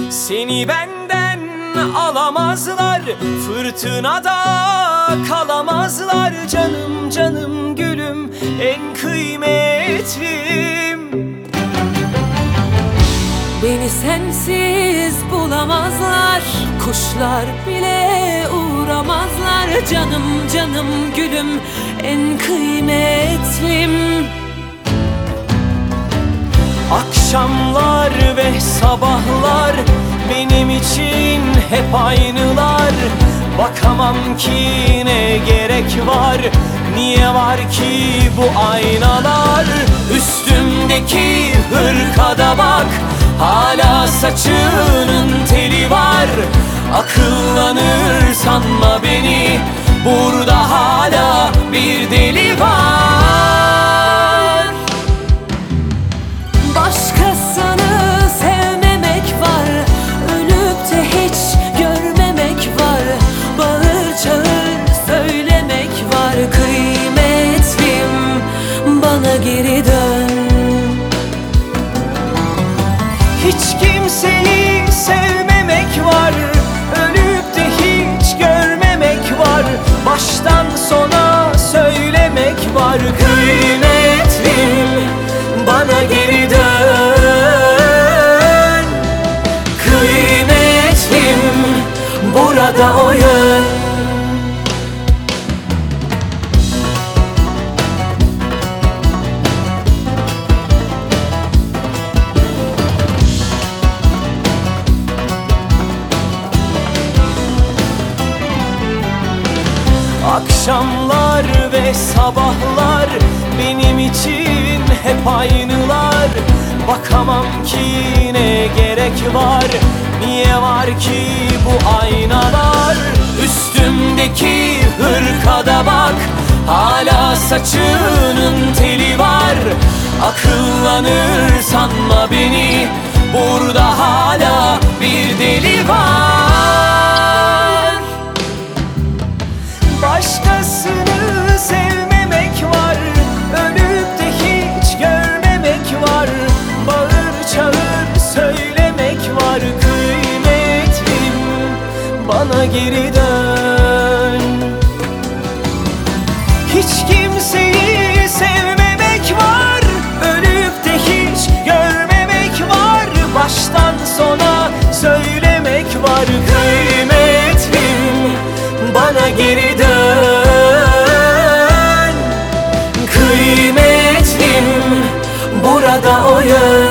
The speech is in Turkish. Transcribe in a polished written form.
Seni benden alamazlar, fırtınada kalamazlar. Canım canım gülüm, en kıymetlim. Beni sensiz bulamazlar, kuşlar bile uğramazlar. Canım canım gülüm, en kıymetlim. Akşamlar ve sabahlar benim için hep aynılar. Bakamam ki ne gerek var, niye var ki bu aynalar? Üstümdeki hırkada bak, hala saçının teli var. Akıllanır sanma beni, burada hala bir deli var. Başkasını sevmemek var, ölüp de hiç görmemek var. Bağır çağır söylemek var. Kıymetlim, bana geri dön. Hiç kimseyi sevmemek var, ölüp de hiç görmemek var. Baştan sona söylemek var. Kıymetlim, bana geri dön. Kıymetlim, burada o yön. Akşamlar ve sabahlar benim için hep aynılar. Bakamam ki ne gerek var, niye var ki bu aynalar? Üstümdeki hırkada bak, hala saçının teli var. Akıllanır sanma beni, burada hala bir deli var. Başkasını sevmemek var, ölüp de hiç görmemek var. Bağır çağır söylemek var. Kıymetlim, bana geri dön. Hiç kimseyi sevmemek var, ölüp de hiç görmemek var. Baştan sona söylemek var. Kıymetlim, bana geri dön. Kıymetlim, burada o yön.